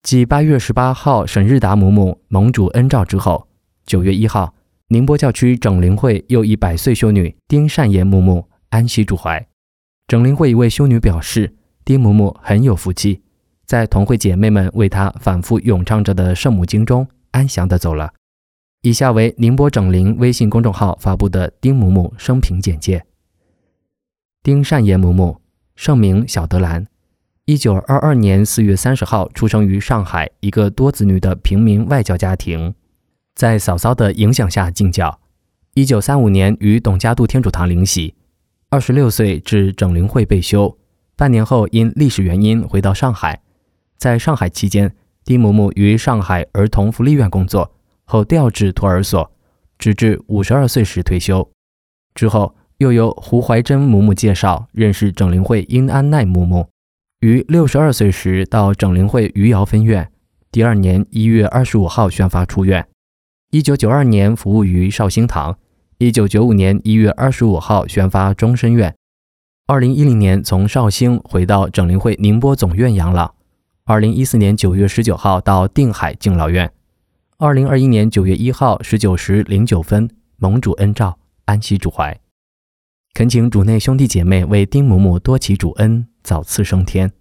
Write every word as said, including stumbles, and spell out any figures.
继八月十八号沈日达母母蒙主恩诏之后，九月一号，宁波教区整灵会又以百岁修女丁善言母母安息主怀。整灵会一位修女表示，丁母母很有福气，在同会姐妹们为她反复咏唱着的圣母经中安详地走了。以下为宁波整灵微信公众号发布的丁母母生平简介。丁善言母母，圣名小德兰，一九二二年四月三十号出生于上海一个多子女的平民外教家庭，在嫂嫂的影响下敬教。一九三五年于董家渡天主堂领洗，二十六岁至整灵会备修，半年后因历史原因回到上海。在上海期间，丁母母于上海儿童福利院工作，后调至托儿所，直至五十二岁时退休。之后又由胡怀珍母母介绍认识整灵会殷安奈母母，于六十二岁时到整灵会余姚分院，第二年一月二十五号宣发出院。一九九二年服务于绍兴堂，一九九五年一月二十五号宣发终身院。二零一零年从绍兴回到整灵会宁波总院养老。二零一四年九月十九号到定海敬老院。二零二一年九月一号十九时零九分蒙主恩诏安息主怀。恳请主内兄弟姐妹为丁母母多祈主恩，早赐升天。